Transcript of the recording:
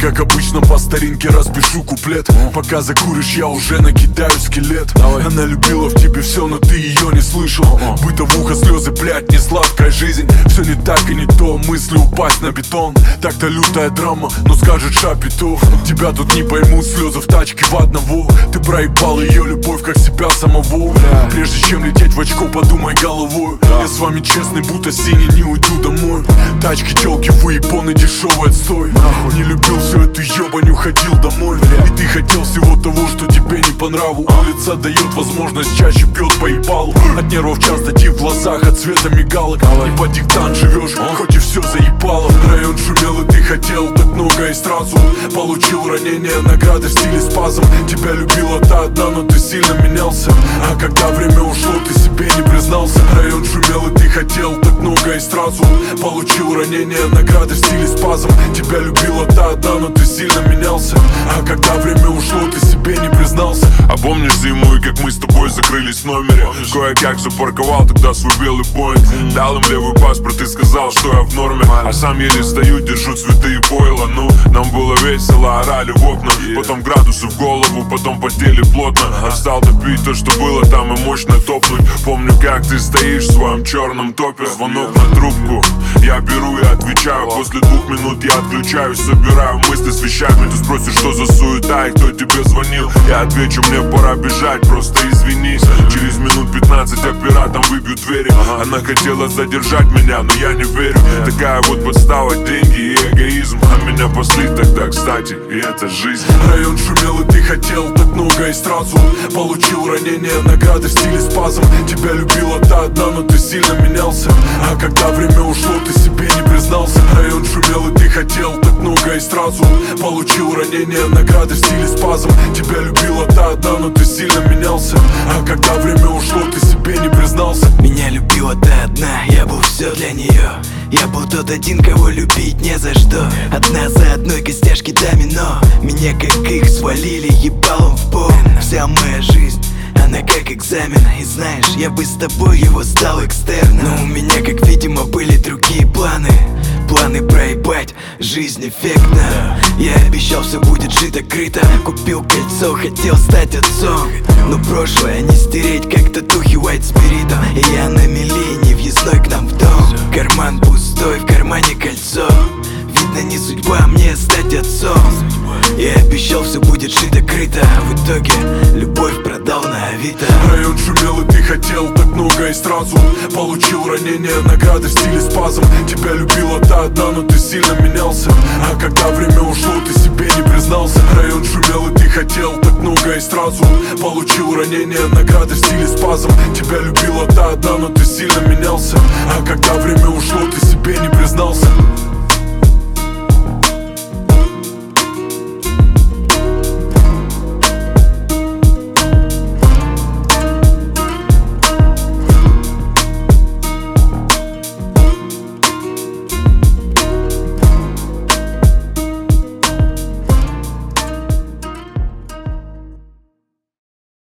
как обычно по старинке распишу куплет. Пока закуришь, я уже накидаю скелет. Она любила в тебе все, но ты ее не слышал. Бытовуха, слезы, блядь, не сладкая жизнь. Все не так и не то, мысли упасть на бетон. Так-то лютая драма, но скажет Шапито. Тебя тут не поймут, слезы в тачке в одного. Ты проебал ее любовь, как себя самого. Прежде чем лететь в очко, подумай головой. Я с вами честный, будто синий, не уйду домой. Тачки, телки, выебоны, дешевый отстой. Не любил всю эту ебань, уходил домой. И ты хотел всего того, что тебе не по нраву. Улица дает возможность, чаще бьет по ебалу. От нервов часто в глазах, от цвета мигалок. И по диктант живешь, хоть и все заебало. Район шумел, и ты хотел так много и сразу. Получил ранение, награды в стиле спазм. Тебя любила та одна, но ты сильно менялся. А когда время ушло, ты себе не признался. Район шумел, и ты хотел так много и сразу. Получил ранение, награды в стиле спазм. Тебя любила та одна, но ты сильно менялся. А когда время ушло, ты себе не признался. А помнишь зиму и как мы с тобой закрылись в номере? Кое-как запарковал тогда свой белый поинт. Дал им левый паспорт и сказал, что я в норме. А сам еле стою, держу цветы и пойло. Ну, нам было весело, орали в окна. Потом градусы в голову, потом потели плотно. Стал допить то, что было там, и мощно топнуть. Помню, как ты стоишь в своем черном топе. Звонок на трубку, я беру и отвечаю. После 2 минут я отключаюсь, собираю мысли с вещами. Ты спросишь, что за суета и кто тебе звонил. Я отвечу, мне пора бежать, просто извинись. Через минут 15 оператом выбьют двери. Она хотела задержать меня, но я не верю. Такая вот подстава, деньги и эгоизм. А меня пасли тогда, кстати, и это жизнь. Район шумел, и ты хотел так много и сразу. Получил ранение, награды в стиле спазм. Тебя любила та одна, но ты сильно менялся. А когда время ушло, ты себе не признался. Район шумел, и ты хотел так много и сразу. Получил ранение, награды в стиле спазм. Тебя любила та одна, но ты сильно менялся. А когда время ушло, ты себе не признался. Меня любила та одна, я был все для нее. Я был тот один, кого любить не за что. Одна за одной костяшки домино. Меня как их свалили ебалом в пол. Вся моя жизнь, она как экзамен. И знаешь, я бы с тобой его сдал экстерном. Но у меня, как видимо, были другие планы. Планы проебать, жизнь эффектна. Я обещал, все будет шито-крыто. Купил кольцо, хотел стать отцом. Но прошлое не стереть, как татухи white спиритом. И я на мели, не въездной к нам в дом. Карман пустой, в кармане кольцо. Видно, не судьба мне стать отцом. Я обещал, все будет шито-крыто. А в итоге любовь продал на Авито. Район шумел, и ты хотел так много и сразу. Получил ранение, награды в стиле спазм. Тебя любила та одна, но ты сильно менялся. А когда время ушло, ты себе не признался. Район шумел, и ты хотел так много и сразу. Получил ранение, награды в стиле спазм. Тебя любила та одна, но ты сильно менялся. А когда время ушло, ты себе не признался.